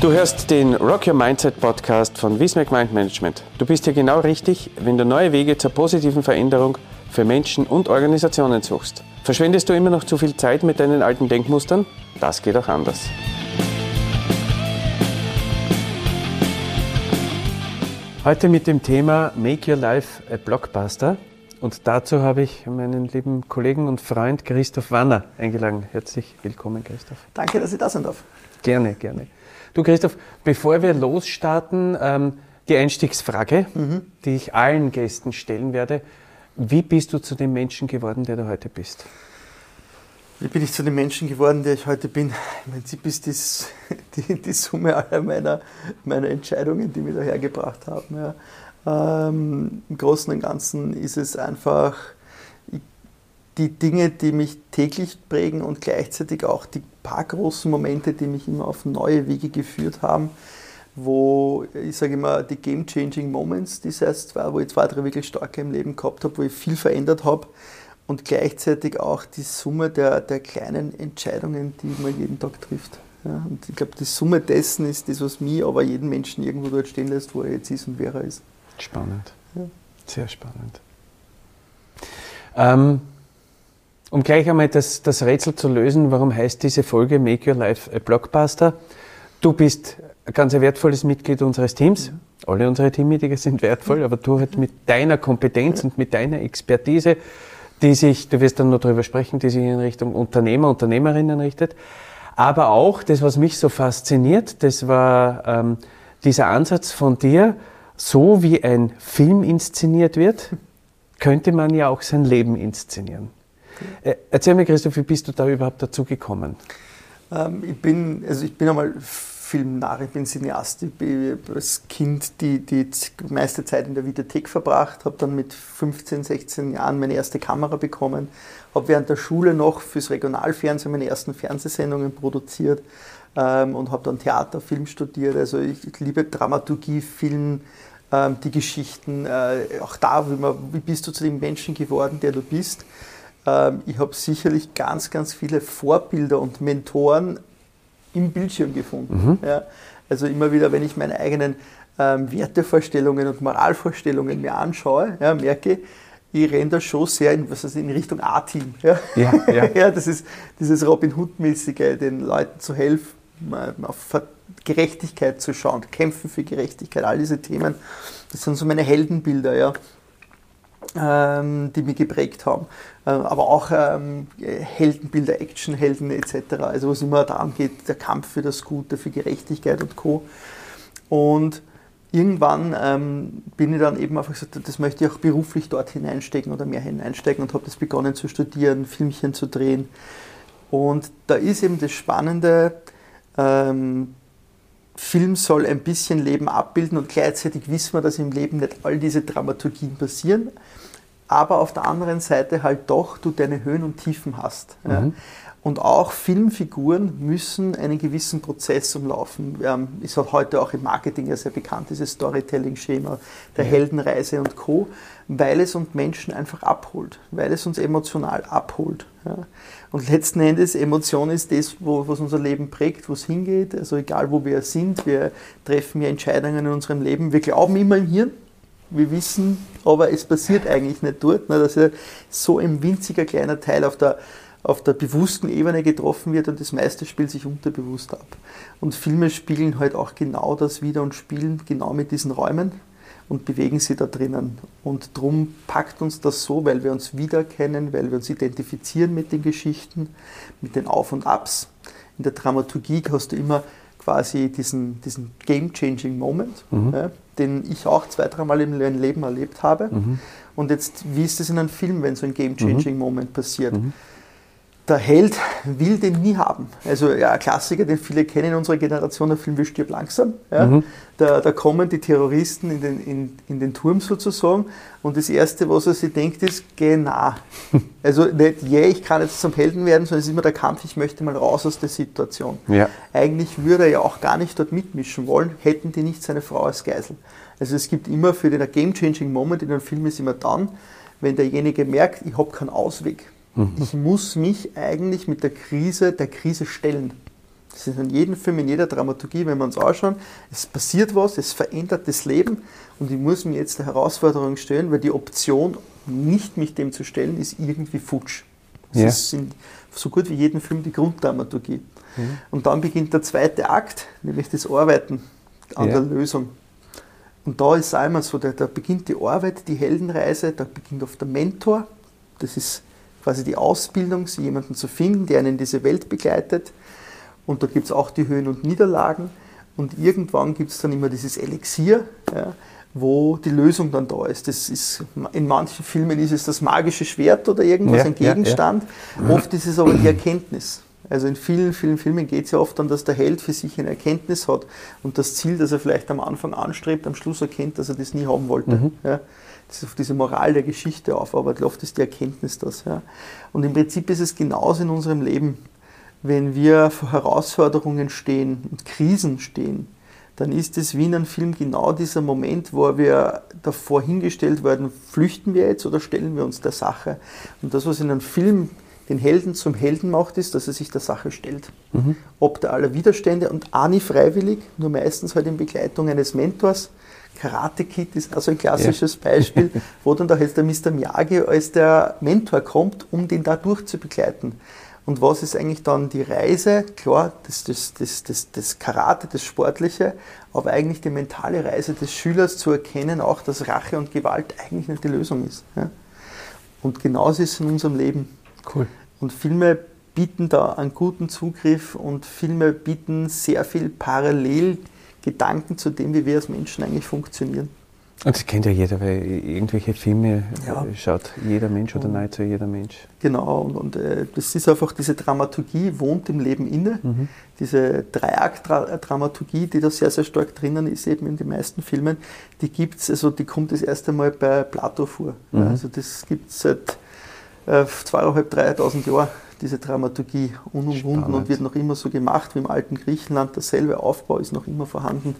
Du hörst den Rock Your Mindset Podcast von Wismec Mind Management. Du bist hier genau richtig, wenn du neue Wege zur positiven Veränderung für Menschen und Organisationen suchst. Verschwendest du immer noch zu viel Zeit mit deinen alten Denkmustern? Das geht auch anders. Heute mit dem Thema Make Your Life a Blockbuster. Und dazu habe ich meinen lieben Kollegen und Freund Christoph Wanner eingeladen. Herzlich willkommen, Christoph. Danke, dass ich da sein darf. Gerne, gerne. Du Christoph, bevor wir losstarten, die Einstiegsfrage, die ich allen Gästen stellen werde. Wie bist du zu dem Menschen geworden, der du heute bist? Wie bin ich zu dem Menschen geworden, der ich heute bin? Im Prinzip ist das die Summe aller meiner Entscheidungen, die mich daher gebracht haben. Ja. Im Großen und Ganzen ist es einfach die Dinge, die mich täglich prägen und gleichzeitig auch die paar großen Momente, die mich immer auf neue Wege geführt haben, wo, ich sage immer, die Game-Changing Moments, das heißt, wo ich 2, 3 wirklich starke im Leben gehabt habe, wo ich viel verändert habe und gleichzeitig auch die Summe der kleinen Entscheidungen, die man jeden Tag trifft. Ja, und ich glaube, die Summe dessen ist das, was mich, aber jeden Menschen irgendwo dort stehen lässt, wo er jetzt ist und wer er ist. Spannend. Ja. Sehr spannend. Um gleich einmal das Rätsel zu lösen, warum heißt diese Folge Make Your Life a Blockbuster? Du bist ein ganz wertvolles Mitglied unseres Teams. Alle unsere Teammitglieder sind wertvoll, aber du halt mit deiner Kompetenz und mit deiner Expertise, du wirst dann noch darüber sprechen, die sich in Richtung Unternehmer, Unternehmerinnen richtet. Aber auch, das, was mich so fasziniert, das war dieser Ansatz von dir, so wie ein Film inszeniert wird, könnte man ja auch sein Leben inszenieren. Erzähl mir, Christoph, wie bist du da überhaupt dazu gekommen? Ich bin einmal Filmnarr, ich bin Cineast. Ich bin als Kind die meiste Zeit in der Videothek verbracht, habe dann mit 15, 16 Jahren meine erste Kamera bekommen, habe während der Schule noch fürs Regionalfernsehen meine ersten Fernsehsendungen produziert und habe dann Theater, Film studiert. Also ich liebe Dramaturgie, Film, die Geschichten, auch da, wie bist du zu dem Menschen geworden, der du bist. Ich habe sicherlich ganz, ganz viele Vorbilder und Mentoren im Bildschirm gefunden. Ja. Also immer wieder, wenn ich meine eigenen Wertevorstellungen und Moralvorstellungen mir anschaue, ja, merke ich renne da schon sehr in Richtung A-Team. Ja. Ja, das ist dieses Robin Hood-mäßige, den Leuten zu helfen, auf Gerechtigkeit zu schauen, kämpfen für Gerechtigkeit, all diese Themen. Das sind so meine Heldenbilder, ja, die mich geprägt haben. Aber auch Heldenbilder, Actionhelden etc. Also wo es immer darum geht, der Kampf für das Gute, für Gerechtigkeit und Co. Und irgendwann bin ich dann eben einfach gesagt, das möchte ich auch beruflich dort hineinstecken oder mehr hineinstecken und habe das begonnen zu studieren, Filmchen zu drehen. Und da ist eben das Spannende, Film soll ein bisschen Leben abbilden und gleichzeitig wissen wir, dass im Leben nicht all diese Dramaturgien passieren, aber auf der anderen Seite halt doch du deine Höhen und Tiefen hast. Ja. Und auch Filmfiguren müssen einen gewissen Prozess umlaufen. Ist auch heute auch im Marketing ja sehr bekannt, dieses Storytelling-Schema der Heldenreise und Co., weil es uns Menschen einfach abholt, weil es uns emotional abholt. Ja. Und letzten Endes, Emotion ist das, was unser Leben prägt, wo es hingeht. Also egal, wo wir sind, wir treffen ja Entscheidungen in unserem Leben. Wir glauben immer im Hirn, wir wissen, aber es passiert eigentlich nicht dort. Ne, dass ja so ein winziger kleiner Teil auf der bewussten Ebene getroffen wird und das meiste spielt sich unterbewusst ab. Und Filme spiegeln halt auch genau das wider und spielen genau mit diesen Räumen und bewegen sie da drinnen. Und darum packt uns das so, weil wir uns wiedererkennen, weil wir uns identifizieren mit den Geschichten, mit den Auf und Abs. In der Dramaturgie hast du immer quasi diesen Game-Changing Moment, ja, den ich auch 2, 3 Mal in meinem Leben erlebt habe. Und jetzt, wie ist das in einem Film, wenn so ein Game-Changing Moment passiert? Der Held will den nie haben. Also ja, ein Klassiker, den viele kennen in unserer Generation, der Film Wir stirb langsam. Ja. Da kommen die Terroristen in den Turm sozusagen und das Erste, was er sich denkt, ist, geh nah. Also nicht, ich kann jetzt zum Helden werden, sondern es ist immer der Kampf, ich möchte mal raus aus der Situation. Ja. Eigentlich würde er ja auch gar nicht dort mitmischen wollen, hätten die nicht seine Frau als Geisel. Also es gibt immer für den Game-Changing Moment in einem Film ist immer dann, wenn derjenige merkt, ich habe keinen Ausweg. Ich muss mich eigentlich mit der Krise stellen. Das ist in jedem Film, in jeder Dramaturgie, wenn wir uns anschauen, es passiert was, es verändert das Leben und ich muss mir jetzt der Herausforderung stellen, weil die Option, nicht mich dem zu stellen, ist irgendwie futsch. Das ist in so gut wie jedem Film die Grunddramaturgie. Und dann beginnt der zweite Akt, nämlich das Arbeiten an der Lösung. Und da ist es einmal so, da beginnt die Arbeit, die Heldenreise, da beginnt oft der Mentor, das ist quasi die Ausbildung, sie jemanden zu finden, der einen in diese Welt begleitet. Und da gibt es auch die Höhen und Niederlagen. Und irgendwann gibt es dann immer dieses Elixier, wo die Lösung dann da ist. Das ist. In manchen Filmen ist es das magische Schwert oder irgendwas, ein Gegenstand. Oft ist es aber die Erkenntnis. Also in vielen, vielen Filmen geht es ja oft dann, dass der Held für sich eine Erkenntnis hat und das Ziel, das er vielleicht am Anfang anstrebt, am Schluss erkennt, dass er das nie haben wollte. Ja. Das ist auf diese Moral der Geschichte aufarbeitet. Oft ist die Erkenntnis das. Ja. Und im Prinzip ist es genauso in unserem Leben. Wenn wir vor Herausforderungen stehen und Krisen stehen, dann ist es wie in einem Film genau dieser Moment, wo wir davor hingestellt werden, flüchten wir jetzt oder stellen wir uns der Sache. Und das, was in einem Film den Helden zum Helden macht, ist, dass er sich der Sache stellt. Ob der aller Widerstände und auch nie freiwillig, nur meistens halt in Begleitung eines Mentors. Karate Kid ist also ein klassisches Beispiel, wo dann da jetzt der Mr. Miyagi als der Mentor kommt, um den da durchzubegleiten. Und was ist eigentlich dann die Reise? Klar, das Karate, das Sportliche, aber eigentlich die mentale Reise des Schülers zu erkennen, auch dass Rache und Gewalt eigentlich nicht die Lösung ist. Ja? Und genauso ist es in unserem Leben. Cool. Und Filme bieten da einen guten Zugriff und Filme bieten sehr viel Parallelgedanken zu dem, wie wir als Menschen eigentlich funktionieren. Und das kennt ja jeder, weil irgendwelche Filme schaut jeder Mensch oder nahezu jeder Mensch. Genau, und das ist einfach, diese Dramaturgie wohnt im Leben inne. Diese Dreiakt-Dramaturgie, die da sehr, sehr stark drinnen ist, eben in den meisten Filmen, die gibt's, also die kommt das erste Mal bei Plato vor. Also das gibt es seit 2.500, 3.000 Jahren, diese Dramaturgie unumwunden und wird noch immer so gemacht wie im alten Griechenland. Derselbe Aufbau ist noch immer vorhanden.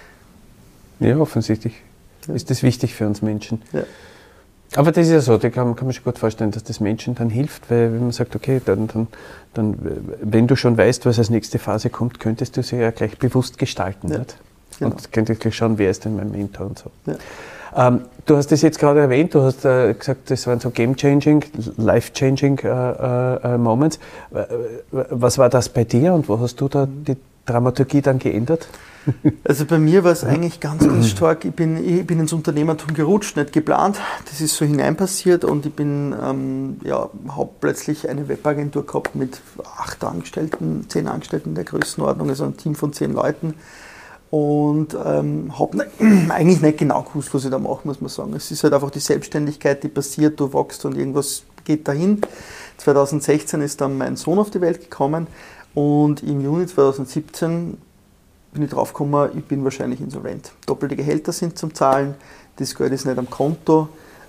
Ja, offensichtlich. Ist das wichtig für uns Menschen. Ja. Aber das ist ja so, da kann man schon gut vorstellen, dass das Menschen dann hilft, weil wenn man sagt, okay, dann wenn du schon weißt, was als nächste Phase kommt, könntest du sie ja gleich bewusst gestalten. Nicht? Genau. Und könntest gleich schauen, wer ist denn mein Mentor und so. Ja. Du hast das jetzt gerade erwähnt, du hast gesagt, das waren so game-changing, life-changing Moments. Was war das bei dir und wo hast du da die Dramaturgie dann geändert? Also bei mir war es eigentlich ganz, ganz stark, ich bin ins Unternehmertum gerutscht, nicht geplant, das ist so hinein passiert und ich bin, habe plötzlich eine Webagentur gehabt mit 8 Angestellten, 10 Angestellten der Größenordnung, also ein Team von 10 Leuten und habe eigentlich nicht genau gewusst, was ich da mache, muss man sagen. Es ist halt einfach die Selbstständigkeit, die passiert, du wachst und irgendwas geht dahin. 2016 ist dann mein Sohn auf die Welt gekommen und im Juni 2017 bin ich drauf gekommen, ich bin wahrscheinlich insolvent. Doppelte Gehälter sind zum Zahlen, das Geld ist nicht am Konto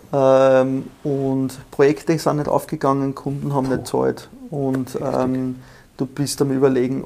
und Projekte sind nicht aufgegangen, Kunden haben nicht gezahlt und du bist am Überlegen,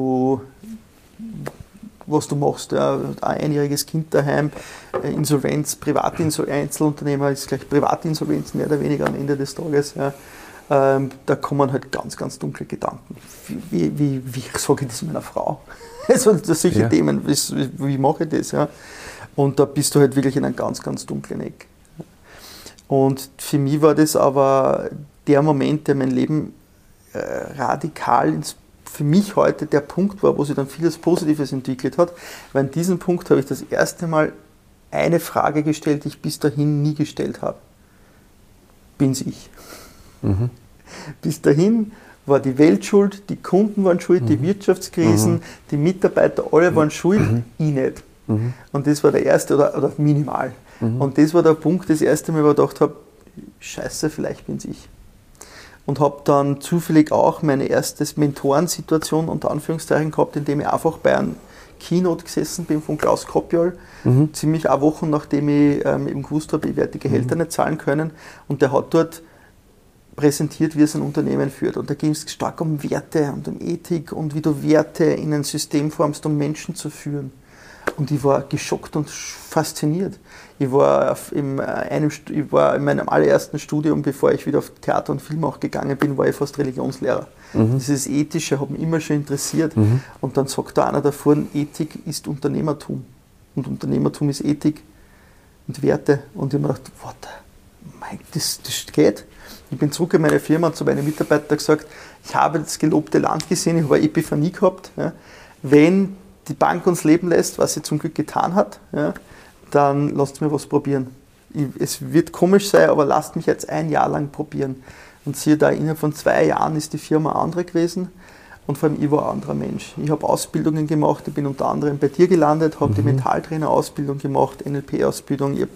was du machst. Ja, ein einjähriges Kind daheim, Insolvenz, Einzelunternehmer ist gleich Privatinsolvenz, mehr oder weniger am Ende des Tages. Ja. Da kommen halt ganz, ganz dunkle Gedanken. Wie sage ich das meiner Frau? Also solche Themen, wie mache ich das? Ja? Und da bist du halt wirklich in einem ganz, ganz dunklen Eck. Und für mich war das aber der Moment, der mein Leben radikal für mich heute der Punkt war, wo sich dann vieles Positives entwickelt hat, weil an diesem Punkt habe ich das erste Mal eine Frage gestellt, die ich bis dahin nie gestellt habe. Bin's ich? Bis dahin war die Welt schuld, die Kunden waren schuld, die Wirtschaftskrisen, die Mitarbeiter, alle waren schuld, ich nicht. Und das war der erste, oder minimal. Und das war der Punkt, das erste Mal, wo ich gedacht habe, scheiße, vielleicht bin's ich. Und habe dann zufällig auch meine erste Mentorensituation unter Anführungszeichen gehabt, indem ich einfach bei einem Keynote gesessen bin von Klaus Kopjol, ziemlich eine Woche nachdem ich eben gewusst habe, ich werde die Gehälter nicht zahlen können. Und der hat dort präsentiert, wie er sein Unternehmen führt. Und da ging es stark um Werte und um Ethik und wie du Werte in ein System formst, um Menschen zu führen. Und ich war geschockt und fasziniert. Ich war in meinem allerersten Studium, bevor ich wieder auf Theater und Film auch gegangen bin, war ich fast Religionslehrer. Dieses Ethische hat mich immer schon interessiert. Und dann sagt da einer davor, Ethik ist Unternehmertum. Und Unternehmertum ist Ethik und Werte. Und ich habe mir gedacht, das geht. Ich bin zurück in meine Firma und zu meinen Mitarbeitern gesagt, ich habe das gelobte Land gesehen, ich habe eine Epiphanie gehabt. Ja. Wenn die Bank uns leben lässt, was sie zum Glück getan hat, ja, dann lasst mir was probieren. Es wird komisch sein, aber lasst mich jetzt ein Jahr lang probieren. Und siehe da, innerhalb von 2 Jahren ist die Firma andere gewesen und vor allem ich war ein anderer Mensch. Ich habe Ausbildungen gemacht, ich bin unter anderem bei dir gelandet, habe die Mentaltrainer-Ausbildung gemacht, NLP-Ausbildung, ich habe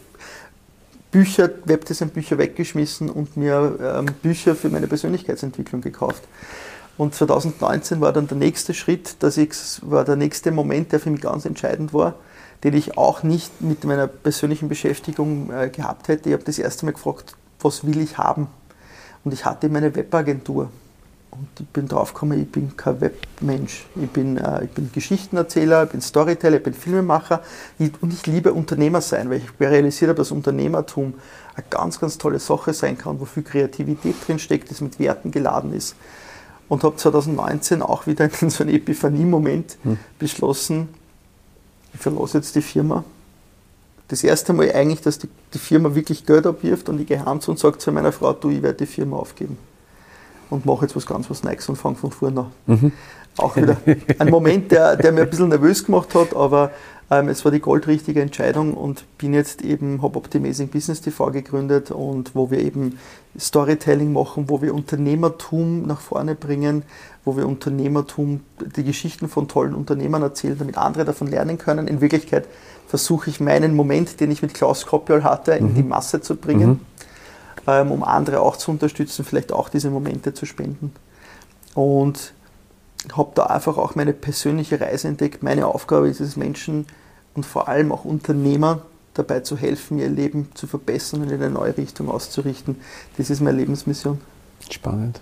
Webdesign-Bücher weggeschmissen und mir Bücher für meine Persönlichkeitsentwicklung gekauft. Und 2019 war dann der nächste Schritt, war der nächste Moment, der für mich ganz entscheidend war, den ich auch nicht mit meiner persönlichen Beschäftigung gehabt hätte. Ich habe das erste Mal gefragt, was will ich haben? Und ich hatte meine Webagentur. Und ich bin drauf gekommen, ich bin kein Webmensch. Ich bin Geschichtenerzähler, ich bin Storyteller, ich bin Filmemacher und ich liebe Unternehmer sein, weil ich realisiert habe, dass Unternehmertum eine ganz, ganz tolle Sache sein kann, wo viel Kreativität drinsteckt, das mit Werten geladen ist. Und habe 2019 auch wieder in so einem Epiphanie-Moment beschlossen, ich verlasse jetzt die Firma. Das erste Mal eigentlich, dass die Firma wirklich Geld abwirft und ich gehe heim und sage zu meiner Frau, du, ich werde die Firma aufgeben. Und mache jetzt was Neues und fange von vorne an. Auch wieder ein Moment, der mir ein bisschen nervös gemacht hat, aber es war die goldrichtige Entscheidung und bin jetzt eben, habe Optimazing Business TV gegründet und wo wir eben Storytelling machen, wo wir Unternehmertum nach vorne bringen, wo wir die Geschichten von tollen Unternehmern erzählen, damit andere davon lernen können. In Wirklichkeit versuche ich meinen Moment, den ich mit Klaus Koppiol hatte, in die Masse zu bringen, um andere auch zu unterstützen, vielleicht auch diese Momente zu spenden. Und habe da einfach auch meine persönliche Reise entdeckt. Meine Aufgabe ist es, Menschen und vor allem auch Unternehmer dabei zu helfen, ihr Leben zu verbessern und in eine neue Richtung auszurichten. Das ist meine Lebensmission. Spannend.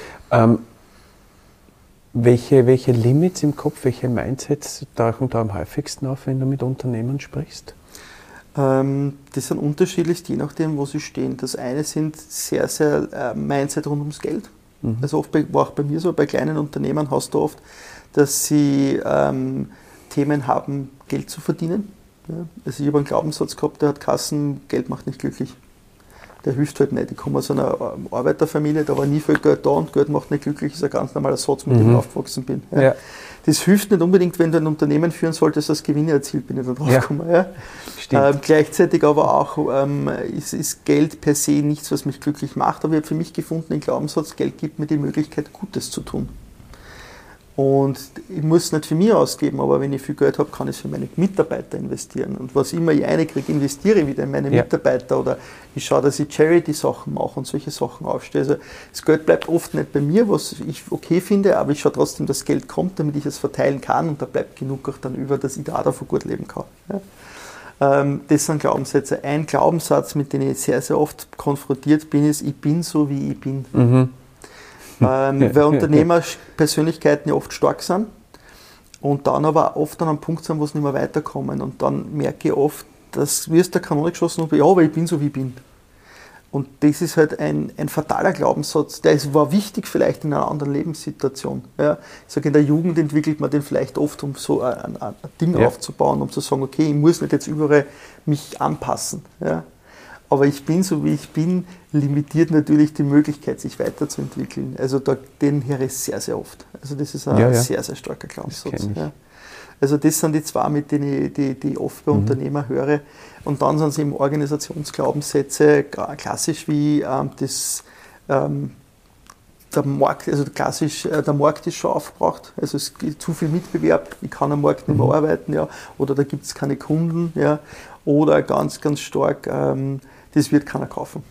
Welche Limits im Kopf, welche Mindsets tauchen da am häufigsten auf, wenn du mit Unternehmern sprichst? Das sind unterschiedlich, je nachdem, wo sie stehen. Das eine sind sehr, sehr Mindset rund ums Geld. Also oft war auch bei mir so, bei kleinen Unternehmern hast du oft, dass sie Themen haben, Geld zu verdienen. Ja. Also ich habe einen Glaubenssatz gehabt, der hat geheißen, Geld macht nicht glücklich. Der hilft halt nicht. Ich komme aus einer Arbeiterfamilie, da war nie viel Geld da und Geld macht nicht glücklich, ist ein ganz normaler Satz, mit dem ich aufgewachsen bin. Ja. Ja. Das hilft nicht unbedingt, wenn du ein Unternehmen führen solltest, das Gewinne erzielt, bin ich da drauf gekommen. Ja. Gleichzeitig aber auch ist Geld per se nichts, was mich glücklich macht, aber ich habe für mich gefunden, den Glaubenssatz, Geld gibt mir die Möglichkeit, Gutes zu tun. Und ich muss es nicht für mich ausgeben, aber wenn ich viel Geld habe, kann ich es für meine Mitarbeiter investieren. Und was immer ich reinkriege, investiere ich wieder in meine Mitarbeiter oder ich schaue, dass ich Charity-Sachen mache und solche Sachen aufstelle. Also das Geld bleibt oft nicht bei mir, was ich okay finde, aber ich schaue trotzdem, dass Geld kommt, damit ich es verteilen kann und da bleibt genug auch dann über, dass ich da davon gut leben kann. Ja. Das sind Glaubenssätze. Ein Glaubenssatz, mit dem ich sehr, sehr oft konfrontiert bin, ist, ich bin so, wie ich bin. Weil Unternehmerpersönlichkeiten ja oft stark sind und dann aber oft an einem Punkt sind, wo sie nicht mehr weiterkommen. Und dann merke ich oft, dass wie aus der Kanone geschossen wird, ja, aber ich bin so, wie ich bin. Und das ist halt ein fataler Glaubenssatz, war wichtig vielleicht in einer anderen Lebenssituation. Ja. Ich sage, in der Jugend entwickelt man den vielleicht oft, um so ein Ding aufzubauen, um zu sagen, okay, ich muss nicht jetzt überall mich anpassen. Ja. Aber ich bin so, wie ich bin, limitiert natürlich die Möglichkeit, sich weiterzuentwickeln. Also den höre ich sehr, sehr oft. Also das ist ein sehr, sehr starker Glaubenssatz. Ja. Also das sind die zwei, mit denen ich oft bei Unternehmern höre. Und dann sind es eben Organisationsglaubenssätze, klassisch wie der Markt, also klassisch, der Markt ist schon aufgebraucht, also es gibt zu viel Mitbewerb, ich kann am Markt nicht mehr arbeiten, ja, oder da gibt es keine Kunden, ja, oder ganz, ganz stark, das wird keiner kaufen.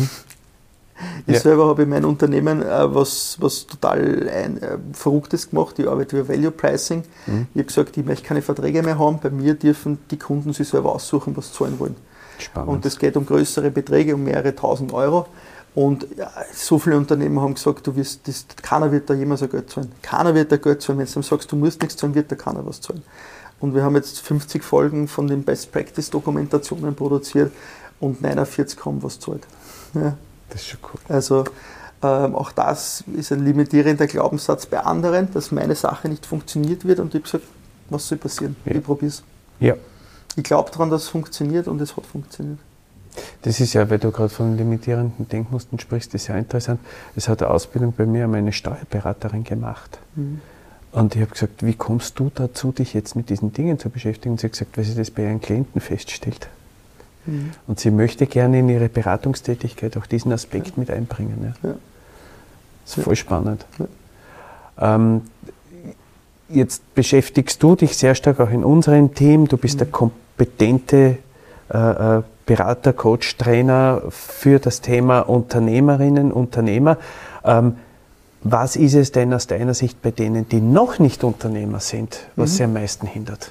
Ich selber habe in meinem Unternehmen was total Verrücktes gemacht. Ich arbeite über Value Pricing. Ich habe gesagt, ich möchte keine Verträge mehr haben. Bei mir dürfen die Kunden sich selber aussuchen, was sie zahlen wollen. Spannend. Und es geht um größere Beträge, um mehrere tausend Euro. Und so viele Unternehmen haben gesagt, keiner wird da jemals ein Geld zahlen. Keiner wird da Geld zahlen. Wenn du ihm sagst, du musst nichts zahlen, wird da keiner was zahlen. Und wir haben jetzt 50 Folgen von den Best-Practice-Dokumentationen produziert und 49 haben was gezahlt. Ja. Das ist schon cool. Also auch das ist ein limitierender Glaubenssatz bei anderen, dass meine Sache nicht funktioniert wird. Und ich habe gesagt, was soll passieren? Ja. Ich probiere es. Ja. Ich glaube daran, dass es funktioniert und es hat funktioniert. Das ist ja, weil du gerade von limitierenden Denkmustern sprichst, das ist ja interessant. Es hat eine Ausbildung bei mir meine Steuerberaterin gemacht. Mhm. Und ich habe gesagt, wie kommst du dazu, dich jetzt mit diesen Dingen zu beschäftigen? Und sie hat gesagt, weil sie das bei ihren Klienten feststellt. Mhm. Und sie möchte gerne in ihre Beratungstätigkeit auch diesen Aspekt mit einbringen. Ja. Das ist voll spannend. Ja. Jetzt beschäftigst du dich sehr stark auch in unserem Team. Du bist der kompetente Berater, Coach, Trainer für das Thema Unternehmerinnen, Unternehmer. Was ist es denn aus deiner Sicht bei denen, die noch nicht Unternehmer sind, was sie am meisten hindert?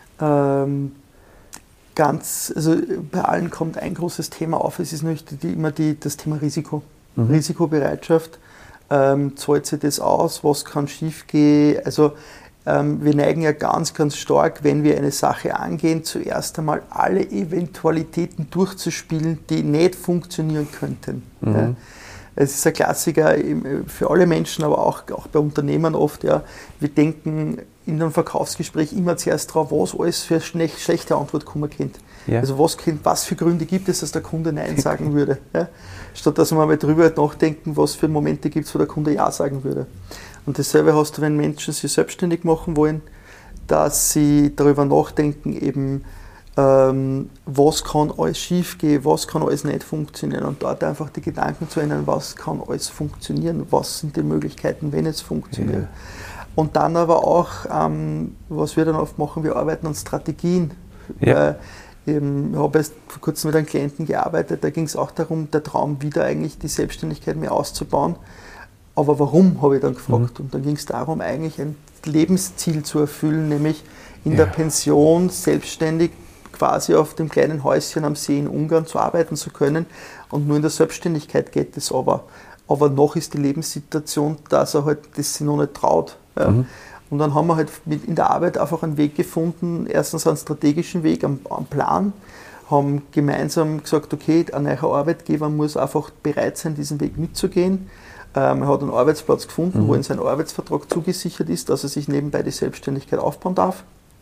Also bei allen kommt ein großes Thema auf. Es ist immer das Thema Risiko. Risikobereitschaft. Zahlt sich das aus? Was kann schiefgehen? Also wir neigen ja ganz, ganz stark, wenn wir eine Sache angehen, zuerst einmal alle Eventualitäten durchzuspielen, die nicht funktionieren könnten. Ja. Es ist ein Klassiker für alle Menschen, aber auch bei Unternehmern oft. Ja. Wir denken in einem Verkaufsgespräch immer zuerst drauf, was alles für eine schlechte Antwort kommen könnte. Ja. Also was für Gründe gibt es, dass der Kunde Nein sagen würde. Ja. Statt dass wir mal drüber nachdenken, was für Momente gibt es, wo der Kunde Ja sagen würde. Und dasselbe hast du, wenn Menschen sich selbstständig machen wollen, dass sie darüber nachdenken, eben, was kann alles schief gehen, was kann alles nicht funktionieren und dort einfach die Gedanken zu ändern, was kann alles funktionieren, was sind die Möglichkeiten, wenn es funktioniert. Ja. Und dann aber auch, was wir dann oft machen, wir arbeiten an Strategien. Ja. Ich habe erst vor kurzem mit einem Klienten gearbeitet, da ging es auch darum, der Traum wieder eigentlich die Selbstständigkeit mehr auszubauen. Aber warum, habe ich dann gefragt. Und dann ging es darum, eigentlich ein Lebensziel zu erfüllen, nämlich in der Pension selbstständig quasi auf dem kleinen Häuschen am See in Ungarn zu arbeiten zu können. Und nur in der Selbstständigkeit geht es aber. Aber noch ist die Lebenssituation, dass er halt das sich noch nicht traut. Ja. Und dann haben wir halt in der Arbeit einfach einen Weg gefunden, erstens einen strategischen Weg, einen Plan, haben gemeinsam gesagt, okay, ein neuer Arbeitgeber muss einfach bereit sein, diesen Weg mitzugehen. Er hat einen Arbeitsplatz gefunden, wo in seinem Arbeitsvertrag zugesichert ist, dass er sich nebenbei die Selbstständigkeit aufbauen darf.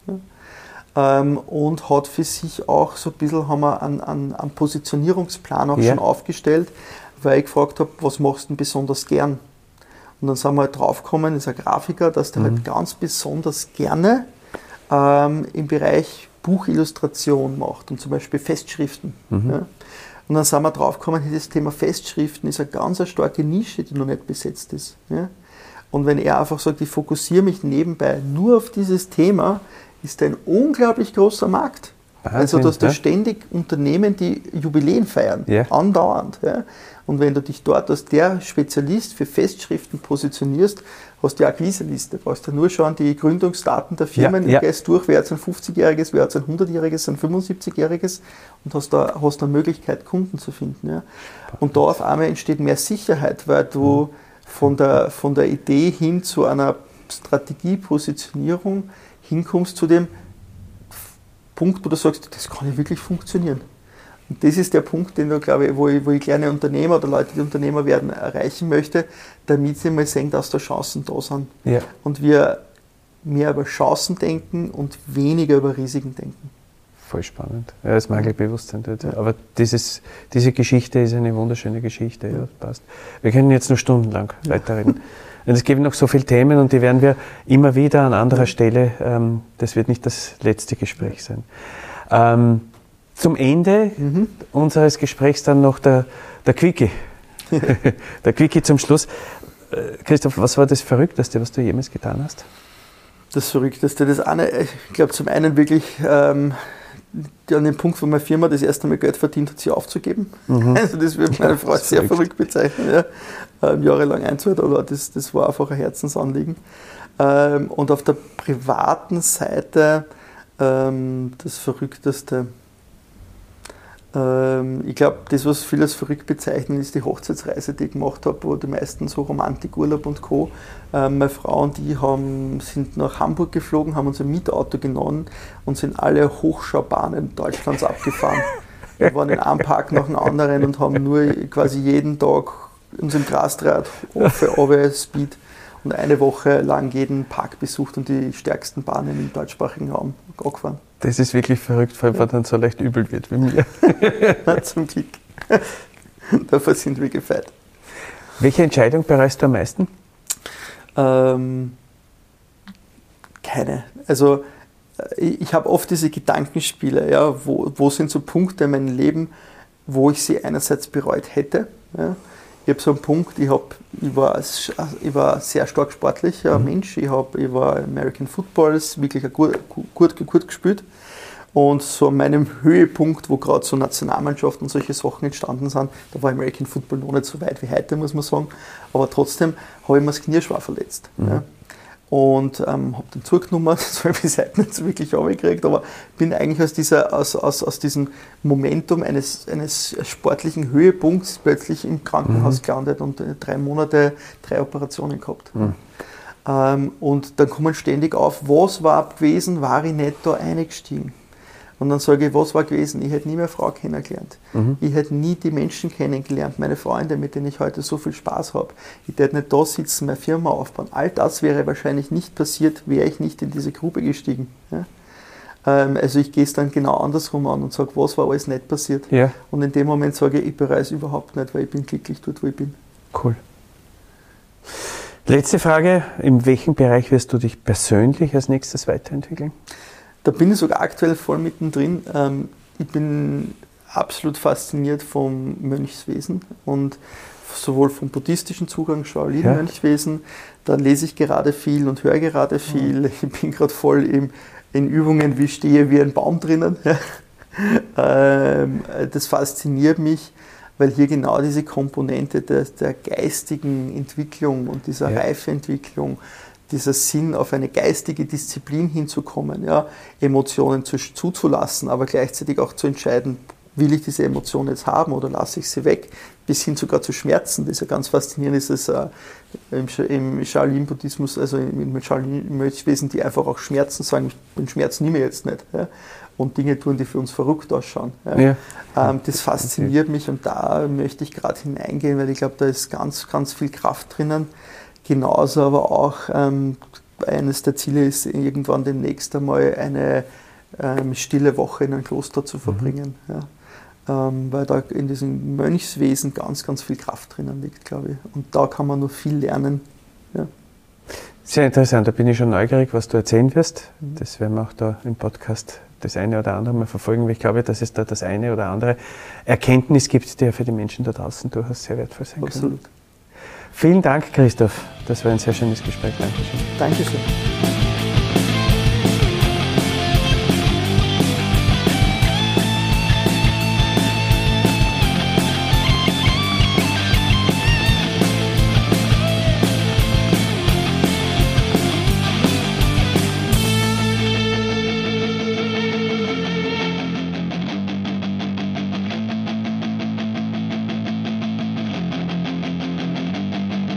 Ja. Und hat für sich auch so ein bisschen, haben wir einen Positionierungsplan auch schon aufgestellt, weil ich gefragt habe, was machst du denn besonders gern? Und dann sind wir halt draufgekommen, das ist ein Grafiker, dass der halt ganz besonders gerne im Bereich Buchillustration macht und zum Beispiel Festschriften. Ja. Und dann sind wir draufgekommen, das Thema Festschriften ist eine ganz starke Nische, die noch nicht besetzt ist. Ja. Und wenn er einfach sagt, ich fokussiere mich nebenbei nur auf dieses Thema, ist ein unglaublich großer Markt. Also, dass da ständig Unternehmen, die Jubiläen feiern, andauernd. Ja. Und wenn du dich dort als der Spezialist für Festschriften positionierst, hast du ja eine Akquise-Liste. Du brauchst ja nur schauen, die Gründungsdaten der Firmen, du gehst durch, wer hat ein 50-Jähriges, wer hat ein 100-Jähriges, ein 75-Jähriges und hast da eine Möglichkeit, Kunden zu finden. Ja. Und da auf einmal entsteht mehr Sicherheit, weil du von der Idee hin zu einer Strategiepositionierung hinkommst zu dem Punkt, wo du sagst, das kann ja wirklich funktionieren. Und das ist der Punkt, den du, glaube ich, wo ich kleine Unternehmer oder Leute, die Unternehmer werden, erreichen möchte, damit sie mal sehen, dass da Chancen da sind. Ja. Und wir mehr über Chancen denken und weniger über Risiken denken. Voll spannend. Ja, das Mangelbewusstsein dort. Ja. Aber diese Geschichte ist eine wunderschöne Geschichte. Ja, passt. Wir können jetzt noch stundenlang weiterreden. Und es gibt noch so viele Themen und die werden wir immer wieder an anderer Stelle, das wird nicht das letzte Gespräch sein. Zum Ende unseres Gesprächs dann noch der Quickie. Der Quickie zum Schluss. Christoph, was war das Verrückteste, was du jemals getan hast? Das Verrückteste, das eine, ich glaube zum einen wirklich an dem Punkt, wo meine Firma das erste Mal Geld verdient hat, sie aufzugeben. Also das würde meine Frau sehr verrückt bezeichnen. Ja. Jahrelang einzahlt, aber das war einfach ein Herzensanliegen. Und auf der privaten Seite das Verrückteste, Ich glaube, das, was viele als verrückt bezeichnen, ist die Hochzeitsreise, die ich gemacht habe, wo die meisten so Romantikurlaub und Co. Meine Frau und ich sind nach Hamburg geflogen, haben uns ein Mietauto genommen und sind alle Hochschaubahnen Deutschlands abgefahren. Wir waren in einem Park nach dem anderen und haben nur quasi jeden Tag unseren Grasdraht auf Speed und eine Woche lang jeden Park besucht und die stärksten Bahnen im deutschsprachigen Raum angefahren. Das ist wirklich verrückt, vor allem, weil dann so leicht übel wird wie mir. Na, zum Glück. Dafür sind wir gefeit. Welche Entscheidung bereust du am meisten? Keine. Also ich habe oft diese Gedankenspiele, ja, wo sind so Punkte in meinem Leben, wo ich sie einerseits bereut hätte. Ja. Ich habe so einen Punkt, ich war sehr stark sportlicher Mensch. Ich war American Football, wirklich gut gespielt. Und so an meinem Höhepunkt, wo gerade so Nationalmannschaften und solche Sachen entstanden sind, da war American Football noch nicht so weit wie heute, muss man sagen. Aber trotzdem habe ich mir das Knie schwer verletzt. Ja. Und habe den zugenommen, das habe ich bis heute nicht so wirklich runtergekriegt, aber bin eigentlich aus diesem Momentum eines sportlichen Höhepunkts plötzlich im Krankenhaus gelandet und 3 Monate 3 Operationen gehabt. Und dann kommen ständig auf, was war gewesen, war ich nicht da eingestiegen. Und dann sage ich, was war gewesen? Ich hätte nie meine Frau kennengelernt. Ich hätte nie die Menschen kennengelernt, meine Freunde, mit denen ich heute so viel Spaß habe. Ich hätte nicht da sitzen, meine Firma aufbauen. All das wäre wahrscheinlich nicht passiert, wäre ich nicht in diese Grube gestiegen. Ja? Also ich gehe es dann genau andersrum an und sage, was war alles nicht passiert. Ja. Und in dem Moment sage ich bereue es überhaupt nicht, weil ich bin glücklich dort, wo ich bin. Cool. Letzte Frage, in welchem Bereich wirst du dich persönlich als nächstes weiterentwickeln? Da bin ich sogar aktuell voll mittendrin. Ich bin absolut fasziniert vom Mönchswesen und sowohl vom buddhistischen Zugang, Shaolin-Mönchswesen. Da lese ich gerade viel und höre gerade viel. Ich bin gerade voll in Übungen, wie stehe wie ein Baum drinnen. Das fasziniert mich, weil hier genau diese Komponente der geistigen Entwicklung und dieser Reifeentwicklung, dieser Sinn, auf eine geistige Disziplin hinzukommen, ja, Emotionen zuzulassen, aber gleichzeitig auch zu entscheiden, will ich diese Emotion jetzt haben oder lasse ich sie weg, bis hin sogar zu Schmerzen. Das ist ja ganz faszinierend, ist es im Shaolin-Buddhismus, also im Shaolin-Mönchswesen, die einfach auch Schmerzen sagen, den Schmerz nehme ich jetzt nicht. Ja, und Dinge tun, die für uns verrückt ausschauen. Ja. Das fasziniert mich und da möchte ich gerade hineingehen, weil ich glaube, da ist ganz, ganz viel Kraft drinnen. Genauso aber auch eines der Ziele ist, irgendwann demnächst einmal eine stille Woche in einem Kloster zu verbringen. Ja. Weil da in diesem Mönchswesen ganz, ganz viel Kraft drinnen liegt, glaube ich. Und da kann man noch viel lernen. Ja. Sehr interessant, da bin ich schon neugierig, was du erzählen wirst. Das werden wir auch da im Podcast das eine oder andere mal verfolgen, weil ich glaube, dass es da das eine oder andere Erkenntnis gibt, die ja für die Menschen da draußen durchaus sehr wertvoll sein kann. Absolut. Vielen Dank, Christoph. Das war ein sehr schönes Gespräch. Dankeschön. Dankeschön.